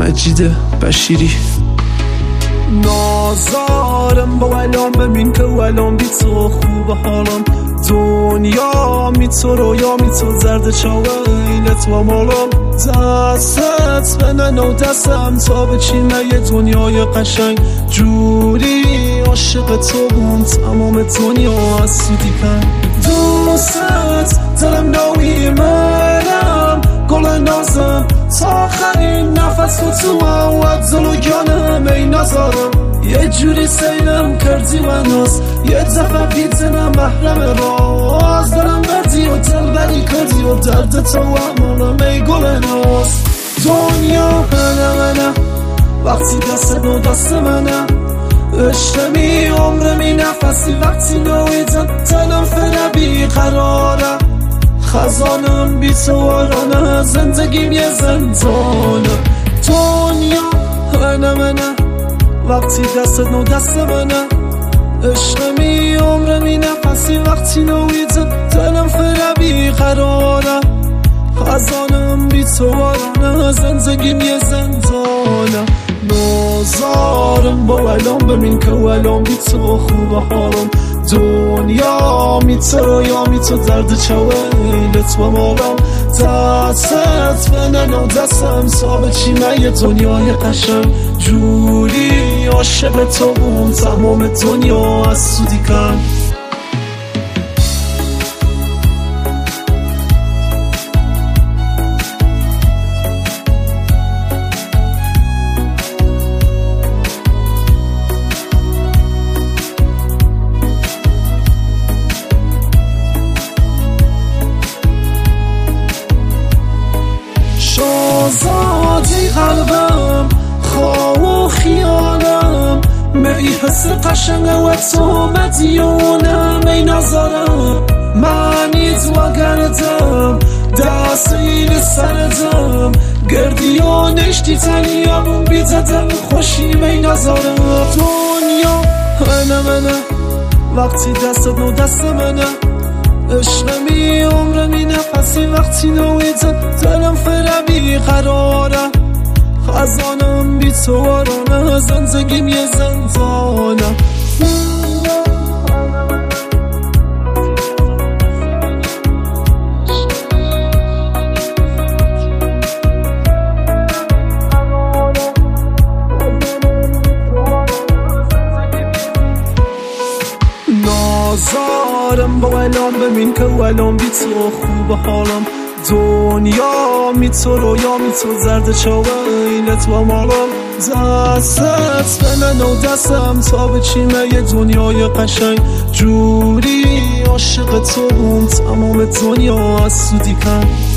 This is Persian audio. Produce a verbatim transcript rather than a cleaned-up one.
مجید بشیری. نازارم با الان ببین که الان بی تو خوب حالم، دنیا می تو رویا می تو زرد چاویلت و مالم، دستت به ننو دستم تا بچینه یه دنیای قشنگ، جوری عاشق تو بوم تمام دنیا از سودی کن، دوست دلم ناوی منم گل نازم تا آخرین نفس تو تو موت زلوگانم ای نظارم، یه جوری سیلم کردی و ناز یه دفعه بیتنم محرم راز، دارم بردی و دل بری کردی و درد تو امانم ای گل ناز، دنیا منه منه وقتی دست نو دست منه، عشقمی عمرمی نفسی وقتی نویدن دلم فره بی قراره، خزانم بی تو آرانه زندگیم یه زندانه، دنیا منه منه وقتی دست نو دست منه، عشقمی عمرمی نفسی وقتی نویدن دلم فره بی قراره، خزانم بی تو آرانه زندگیم یه زندانه، نازارم با الان ببین که الان بی تو خوب حالم، دنیا می تو رویا می تو درد چاویلت و مالم، دستت به ننو دستم تا چینه یه دنیای قشنگ، جوری عاشق تو بوم تمام دنیا از سودی کن. شازادی قلبم خواه و خیالم، می حس قشنگه و تو مدیونم ای نظرم، منیت و گردم دست این سردم، گردی و نشتی تنیامون بیددم خوشیم ای نظرم، دنیا منه منه وقتی دست نو دست منه، عشقمی عمرمی نفسی وقتی نویدن دلم فره بی قراره، خزانم بی تو آرانه زندگیم یه زندانه، نازارم با الان ببین که الان بی تو خوب حالم، دنیا می تو رویا می تو زرد چاویلت و مالم، دستت به ننو دستم تا بچینه یه دنیای قشنگ، جوری عاشق تو بوم تمام دنیا از سودی کن.